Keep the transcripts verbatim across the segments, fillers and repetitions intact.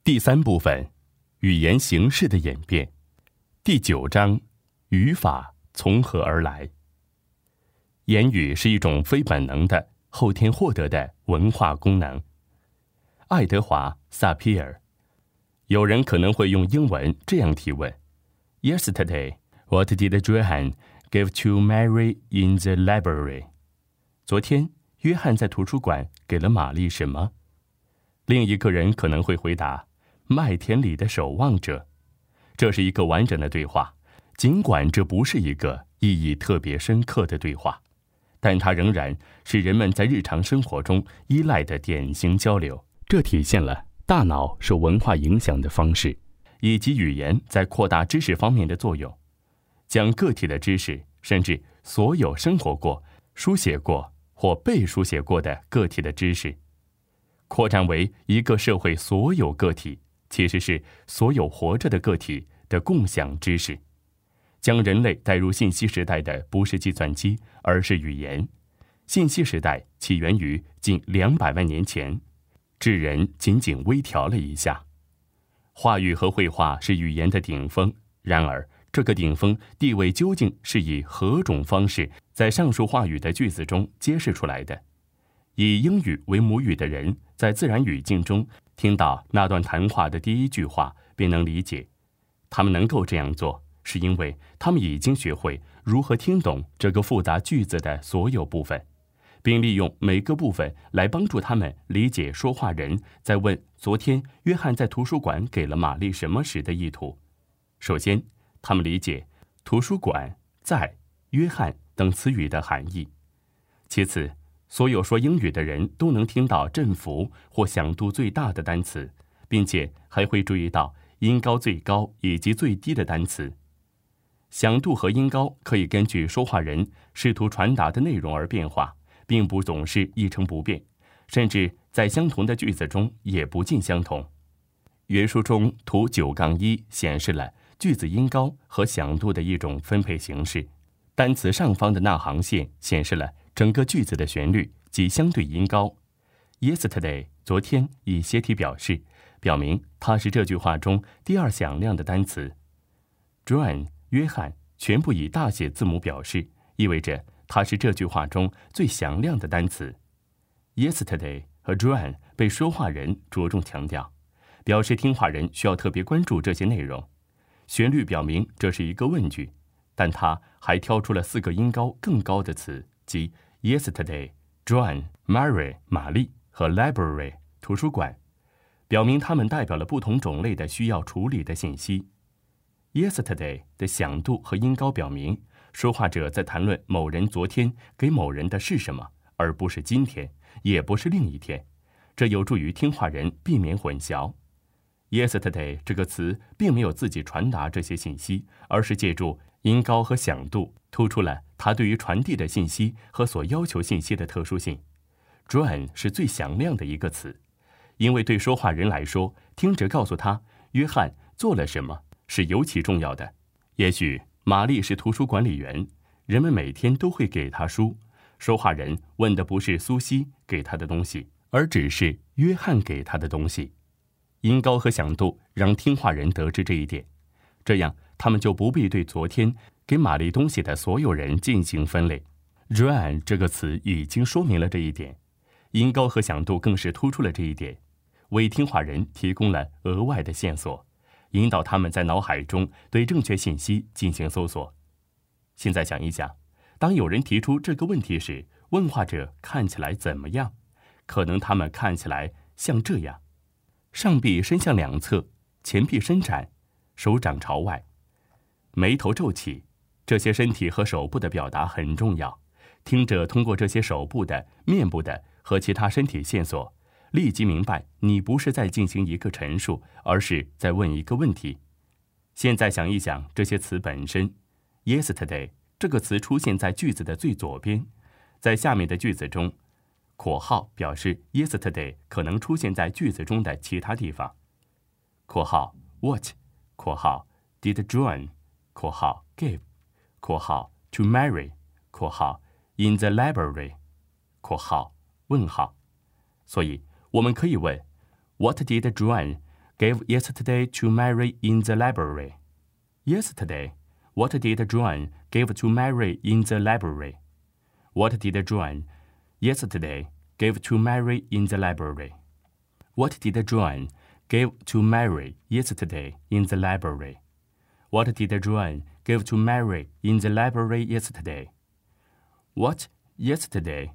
第三部分，语言形式的演变。第九章，语法从何而来？言语是一种非本能的、后天获得的文化功能。爱德华·萨皮尔。有人可能会用英文这样提问 ：Yesterday, what did Johann give to Mary in the library? 昨天，约翰在图书馆给了玛丽什么？另一个人可能会回答：麦田里的守望者。这是一个完整的对话，尽管这不是一个意义特别深刻的对话，但它仍然是人们在日常生活中依赖的典型交流。这体现了大脑受文化影响的方式，以及语言在扩大知识方面的作用。将个体的知识，甚至所有生活过、书写过或被书写过的个体的知识，扩展为一个社会所有个体，其实是所有活着的个体的共享知识。将人类带入信息时代的不是计算机，而是语言。信息时代起源于近两百万年前，智人仅仅微调了一下。话语和绘画是语言的顶峰，然而这个顶峰地位究竟是以何种方式在上述话语的句子中揭示出来的？以英语为母语的人在自然语境中听到那段谈话的第一句话便能理解。他们能够这样做，是因为他们已经学会如何听懂这个复杂句子的所有部分，并利用每个部分来帮助他们理解说话人在问昨天约翰在图书馆给了玛丽什么时的意图。首先，他们理解图书馆、在、约翰等词语的含义。其次，所有说英语的人都能听到振幅或响度最大的单词，并且还会注意到音高最高以及最低的单词。响度和音高可以根据说话人试图传达的内容而变化，并不总是一成不变，甚至在相同的句子中也不尽相同。原书中图 九杠一 显示了句子音高和响度的一种分配形式。单词上方的那行线显示了整个句子的旋律及相对音高。Yesterday 昨天以斜体表示，表明它是这句话中第二响亮的单词。John 约翰全部以大写字母表示，意味着它是这句话中最响亮的单词。Yesterday 和 John 被说话人着重强调，表示听话人需要特别关注这些内容。旋律表明这是一个问句，但他还挑出了四个音高更高的词，即 Yesterday、John、Mary 玛丽和 Library 图书馆，表明它们代表了不同种类的需要处理的信息。Yesterday 的响度和音高表明说话者在谈论某人昨天给某人的是什么，而不是今天，也不是另一天。这有助于听话人避免混淆。Yesterday 这个词并没有自己传达这些信息，而是借助音高和响度突出了它对于传递的信息和所要求信息的特殊性。John 是最响亮的一个词，因为对说话人来说，听者告诉他约翰做了什么是尤其重要的。也许玛丽是图书管理员，人们每天都会给她书，说话人问的不是苏西给她的东西，而只是约翰给她的东西。音高和响度让听话人得知这一点，这样他们就不必对昨天给玛丽东西的所有人进行分类。Joan 这个词已经说明了这一点，音高和响度更是突出了这一点，为听话人提供了额外的线索，引导他们在脑海中对正确信息进行搜索。现在想一想，当有人提出这个问题时，问话者看起来怎么样？可能他们看起来像这样：上臂伸向两侧，前臂伸展，手掌朝外，眉头皱起。这些身体和手部的表达很重要。听者通过这些手部的、面部的和其他身体线索，立即明白你不是在进行一个陈述，而是在问一个问题。现在想一想这些词本身。Yesterday 这个词出现在句子的最左边，在下面的句子中，括号表示 Yesterday 可能出现在句子中的其他地方。括号 What 括号 Did John 括号 Give 括号 To Mary 括号 In the library 括号问号。所以我们可以问 What did John gave yesterday to Mary in the library. Yesterday, what did John give to Mary in the library? What did John yesterday give to Mary in the library? What did John give to Mary yesterday in the library? What did John give to Mary in the library yesterday? What yesterday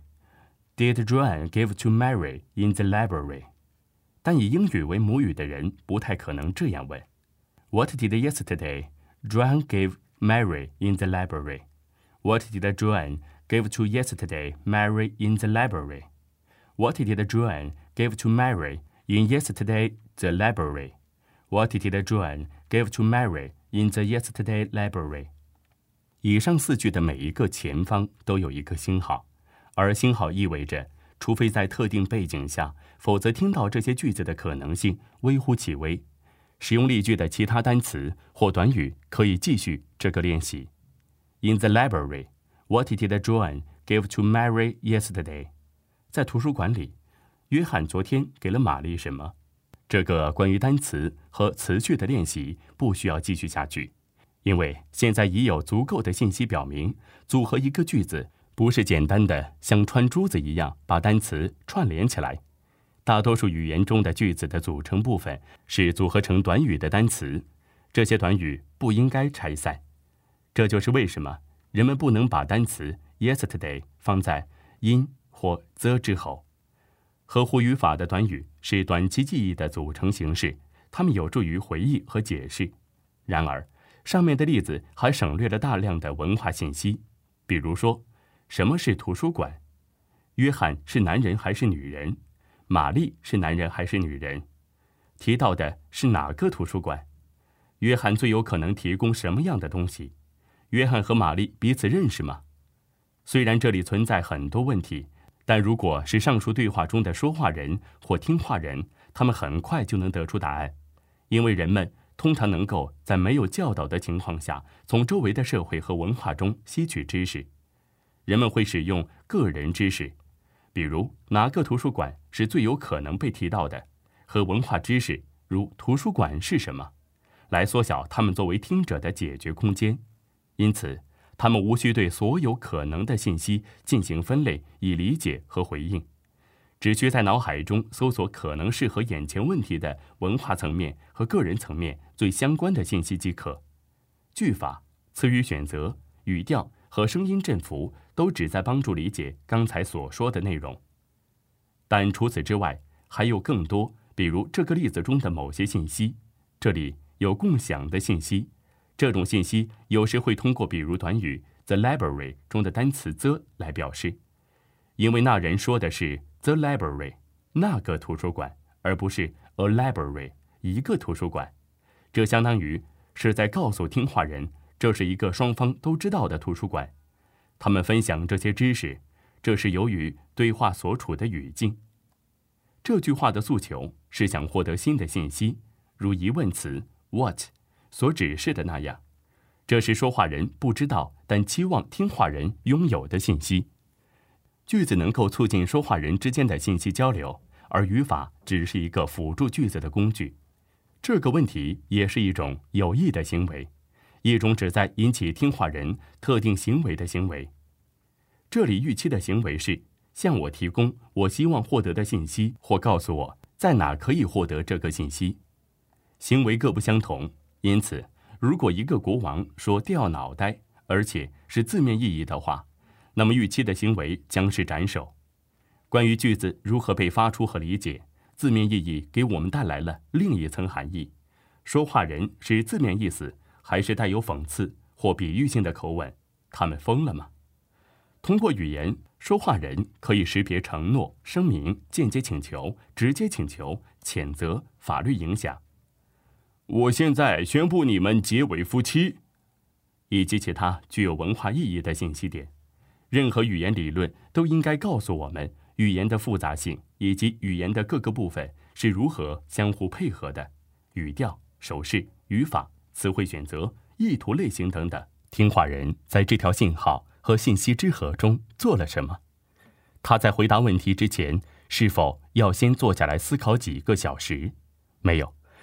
did John give to Mary in the library? 但以英语为母语的人不太可能这样问。What did yesterday John give Mary in the library? What did John give to yesterday Mary in the library? What did John give to Mary in yesterday the library? What did John give to Mary in the yesterday library? 以上四句的每一个前方都有一个星号，而星号意味着除非在特定背景下，否则听到这些句子的可能性微乎其微。使用例句的其他单词或短语可以继续这个练习。In the library, what did John give to Mary yesterday? 在图书馆里，约翰昨天给了玛丽什么？这个关于单词和词句的练习不需要继续下去，因为现在已有足够的信息表明，组合一个句子不是简单的像穿珠子一样把单词串联起来。大多数语言中的句子的组成部分是组合成短语的单词，这些短语不应该拆散。这就是为什么人们不能把单词 yesterday 放在 in 或 the 之后。合乎语法的短语是短期记忆的组成形式，它们有助于回忆和解释。然而，上面的例子还省略了大量的文化信息，比如说，什么是图书馆？约翰是男人还是女人？玛丽是男人还是女人？提到的是哪个图书馆？约翰最有可能提供什么样的东西？约翰和玛丽彼此认识吗？虽然这里存在很多问题，但如果是上述对话中的说话人或听话人，他们很快就能得出答案，因为人们通常能够在没有教导的情况下，从周围的社会和文化中吸取知识。人们会使用个人知识，比如哪个图书馆是最有可能被提到的，和文化知识，如图书馆是什么，来缩小他们作为听者的解决空间。因此，他们无需对所有可能的信息进行分类以理解和回应，只需在脑海中搜索可能适合眼前问题的文化层面和个人层面最相关的信息即可。句法、词语选择、语调和声音振幅都旨在帮助理解刚才所说的内容。但除此之外，还有更多，比如这个例子中的某些信息，这里有共享的信息。这种信息有时会通过比如短语 the library 中的单词 the 来表示，因为那人说的是 the library 那个图书馆，而不是 a library 一个图书馆。这相当于是在告诉听话人，这是一个双方都知道的图书馆。他们分享这些知识，这是由于对话所处的语境。这句话的诉求是想获得新的信息，如疑问词 what 所指示的那样，这是说话人不知道但期望听话人拥有的信息。句子能够促进说话人之间的信息交流，而语法只是一个辅助句子的工具。这个问题也是一种有益的行为，一种旨在引起听话人特定行为的行为。这里预期的行为是向我提供我希望获得的信息，或告诉我在哪可以获得这个信息。行为各不相同，因此如果一个国王说掉脑袋，而且是字面意义的话，那么预期的行为将是斩首。关于句子如何被发出和理解，字面意义给我们带来了另一层含义。说话人是字面意思，还是带有讽刺或比喻性的口吻？他们疯了吗？通过语言，说话人可以识别承诺、声明、间接请求、直接请求、谴责、法律影响。我现在宣布你们结为夫妻，以及其他具有文化意义的信息点。任何语言理论都应该告诉我们语言的复杂性以及语言的各个部分是如何相互配合的，语调、手势、语法、词汇选择、意图类型等等。听话人在这条信号和信息之河中做了什么？他在回答问题之前，是否要先坐下来思考几个小时？没有，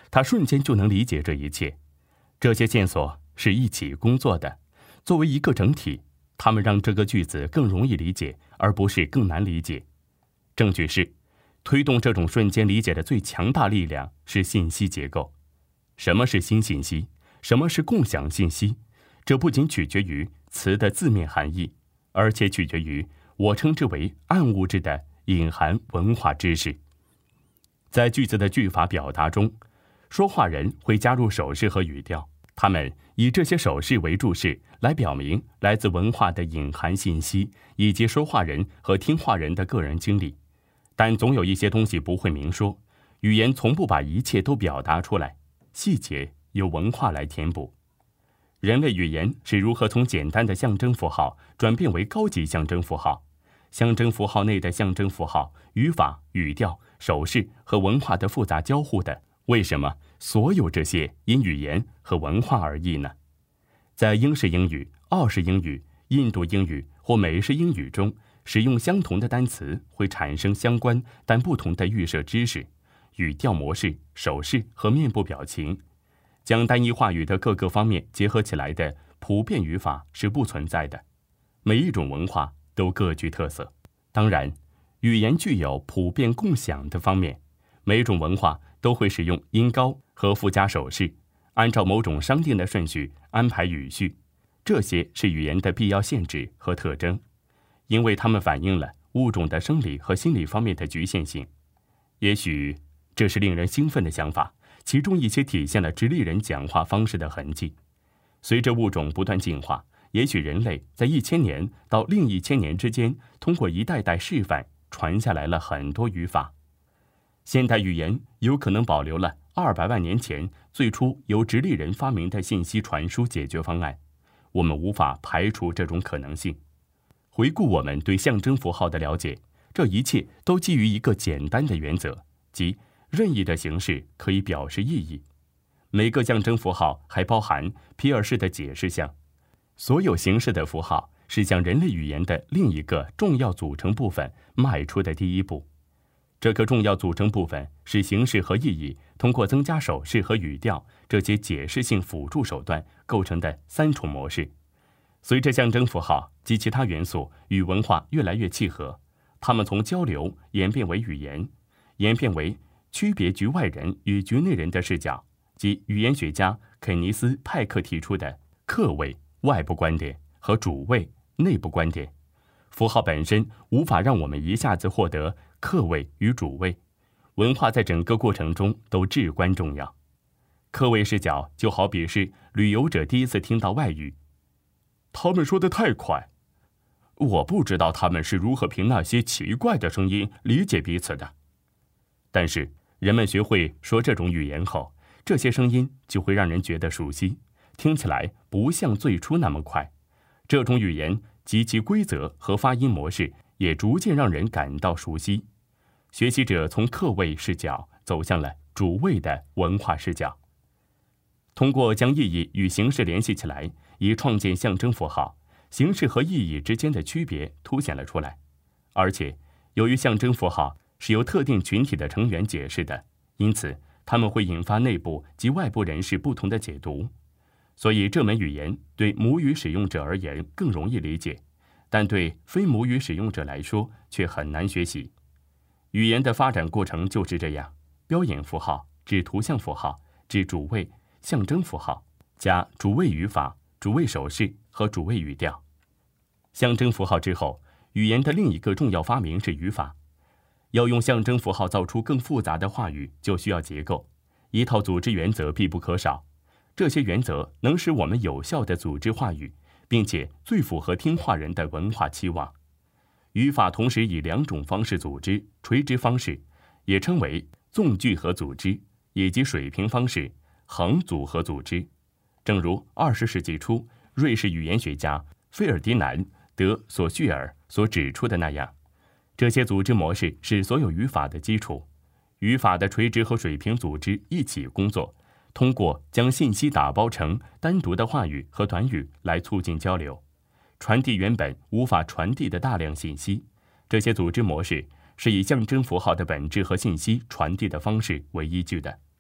他瞬间就能理解这一切。这些线索是一起工作的，作为一个整体，它们让这个句子更容易理解，而不是更难理解。证据是，推动这种瞬间理解的最强大力量是信息结构。什么是新信息？什么是共享信息？这不仅取决于词的字面含义，而且取决于我称之为暗物质的隐含文化知识。在句子的句法表达中，说话人会加入手势和语调，他们以这些手势为注释，来表明来自文化的隐含信息，以及说话人和听话人的个人经历。但总有一些东西不会明说，语言从不把一切都表达出来，细节由文化来填补。人类语言是如何从简单的象征符号转变为高级象征符号？象征符号内的象征符号、语法、语调、手势和文化的复杂交互的，为什么所有这些因语言和文化而异呢？在英式英语、澳式英语、印度英语或美式英语中，使用相同的单词会产生相关但不同的预设知识、语调模式、手势和面部表情。将单一话语的各个方面结合起来的普遍语法是不存在的。每一种文化都各具特色。当然，语言具有普遍共享的方面，每种文化都会使用音高和附加手势，按照某种商定的顺序安排语序。这些是语言的必要限制和特征，因为它们反映了物种的生理和心理方面的局限性。也许这是令人兴奋的想法，其中一些体现了直立人讲话方式的痕迹。随着物种不断进化，也许人类在一千年到另一千年之间，通过一代代示范传下来了很多语法。现代语言有可能保留了二百万年前最初由直立人发明的信息传输解决方案，我们无法排除这种可能性。回顾我们对象征符号的了解，这一切都基于一个简单的原则，即任意的形式可以表示意义。每个象征符号还包含皮尔式的解释项。所有形式的符号是向人类语言的另一个重要组成部分迈出的第一步。这个重要组成部分是形式和意义通过增加手势和语调这些解释性辅助手段构成的三重模式。随着象征符号及其他元素与文化越来越契合，它们从交流演变为语言，演变为区别局外人与局内人的视角，即语言学家肯尼斯·派克提出的客位外部观点和主谓内部观点。符号本身无法让我们一下子获得客位与主谓，文化在整个过程中都至关重要。客位视角就好比是旅游者第一次听到外语，他们说得太快，我不知道他们是如何凭那些奇怪的声音理解彼此的。但是人们学会说这种语言后，这些声音就会让人觉得熟悉，听起来不像最初那么快。这种语言及其规则和发音模式也逐渐让人感到熟悉。学习者从客位视角走向了主谓的文化视角。通过将意义与形式联系起来，以创建象征符号，形式和意义之间的区别凸显了出来。而且，由于象征符号是由特定群体的成员解释的，因此它们会引发内部及外部人士不同的解读。所以这门语言对母语使用者而言更容易理解，但对非母语使用者来说却很难学习。语言的发展过程就是这样：标眼符号至图像符号至主谓象征符号，加主谓语法、主谓手势和主谓语调。象征符号之后，语言的另一个重要发明是语法。要用象征符号造出更复杂的话语，就需要结构。一套组织原则必不可少。这些原则能使我们有效地组织话语，并且最符合听话人的文化期望。语法同时以两种方式组织：垂直方式，也称为纵聚合组织，以及水平方式，横组合组织。正如二十世纪初瑞士语言学家费尔迪南·德索绪尔所指出的那样，这些组织模式是所有语法的基础。语法的垂直和水平组织一起工作，通过将信息打包成单独的话语和短语来促进交流，传递原本无法传递的大量信息。这些组织模式是以象征符号的本质和信息传递的方式为依据的。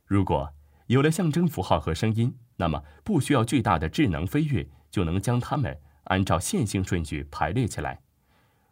如果有了象征符号和声音，那么不需要巨大的智能飞跃，就能将它们按照线性顺序排列起来。